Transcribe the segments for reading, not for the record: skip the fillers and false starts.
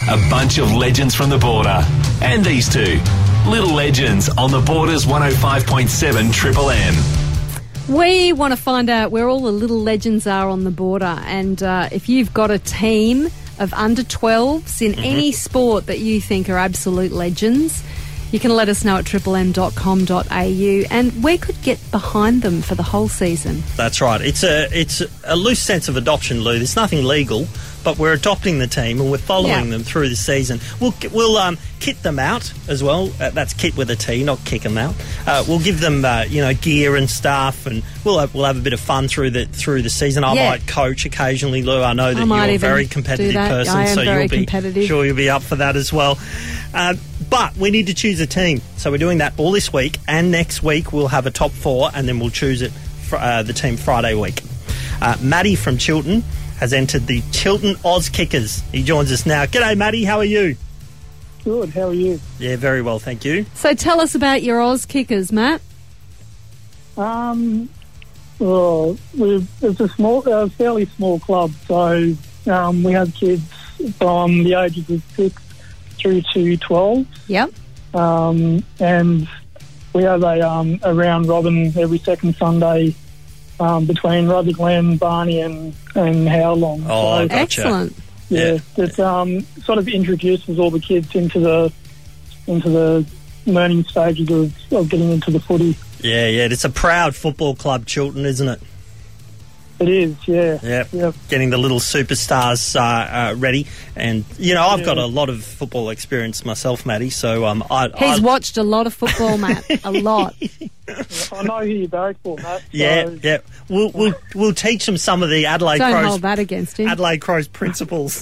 A bunch of legends from the border. And these two. Little legends on the Border's 105.7 Triple M. We want to find out where all the little legends are on the border. And if you've got a team of under 12s in any sport that you think are absolute legends, you can let us know at triplem.com.au, and we could get behind them for the whole season. That's right. It's a loose sense of adoption, Lou. There's nothing legal, but we're adopting the team and we're following them through the season. We'll kit them out as well. That's kit with a T, not kick them out. We'll give them gear and stuff, and we'll have a bit of fun through the season. I might coach occasionally, Lou. I know that you're a very competitive person, so you'll be up for that as well. But we need to choose a team, so we're doing that all this week, and next week we'll have a top four, and then we'll choose it the team Friday week. Maddie from Chiltern has entered the Chiltern Oz Kickers. He joins us now. G'day, Maddie. How are you? Good. How are you? Yeah, very well, thank you. So tell us about your Oz Kickers, Matt. It's a fairly small club, so we have kids from the ages of 6 through to 12. Yep. And we have a round robin every second Sunday between Rutherglen, Barney and Howlong. Oh, so, gotcha. Excellent. Yeah, it sort of introduces all the kids into the learning stages of getting into the footy. Yeah, it's a proud football club, Chiltern, isn't it? It is, yeah. Yep. Getting the little superstars ready. And, I've got a lot of football experience myself, Maddie, so He's watched a lot of football, Matt. A lot. I know who you barrack for, Matt. So. Yeah. We'll teach them some of the Adelaide Don't Crows. hold that against him. Adelaide Crows principles.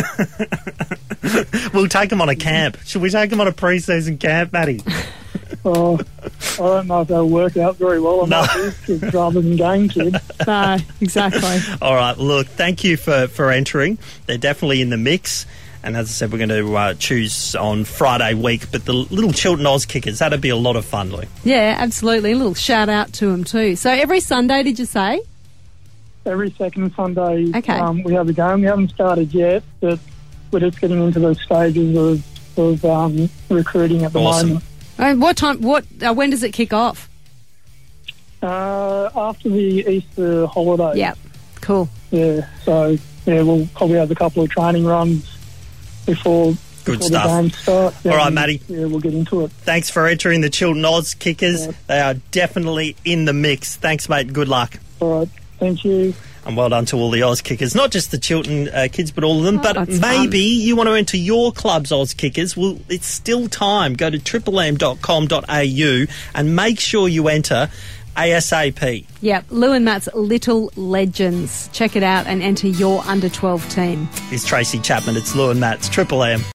We'll take them on a camp. Should we take them on a pre-season camp, Maddie? I don't know if they'll work out very well on these kids rather than game kids. No, exactly. All right, look, thank you for entering. They're definitely in the mix. And as I said, we're going to choose on Friday week. But the little Chiltern Oz Kickers, that'd be a lot of fun, Lou. Yeah, absolutely. A little shout out to them too. So every Sunday, did you say? Every second Sunday, okay. We have a game. We haven't started yet, but we're just getting into those stages of recruiting at the moment. What time? When does it kick off? After the Easter holiday. Yeah, cool. Yeah, so we'll probably have a couple of training runs before the game starts. All right, Matty. Yeah, we'll get into it. Thanks for entering the Chiltern Oz Kickers. Yeah. They are definitely in the mix. Thanks, mate. Good luck. All right, thank you. And well done to all the Oz Kickers, not just the Chiltern kids, but all of them. But maybe you want to enter your club's Oz Kickers. Well, it's still time. Go to triplem.com.au and make sure you enter ASAP. Yep, Lou and Matt's Little Legends. Check it out and enter your under 12 team. It's Tracy Chapman. It's Lou and Matt's Triple M.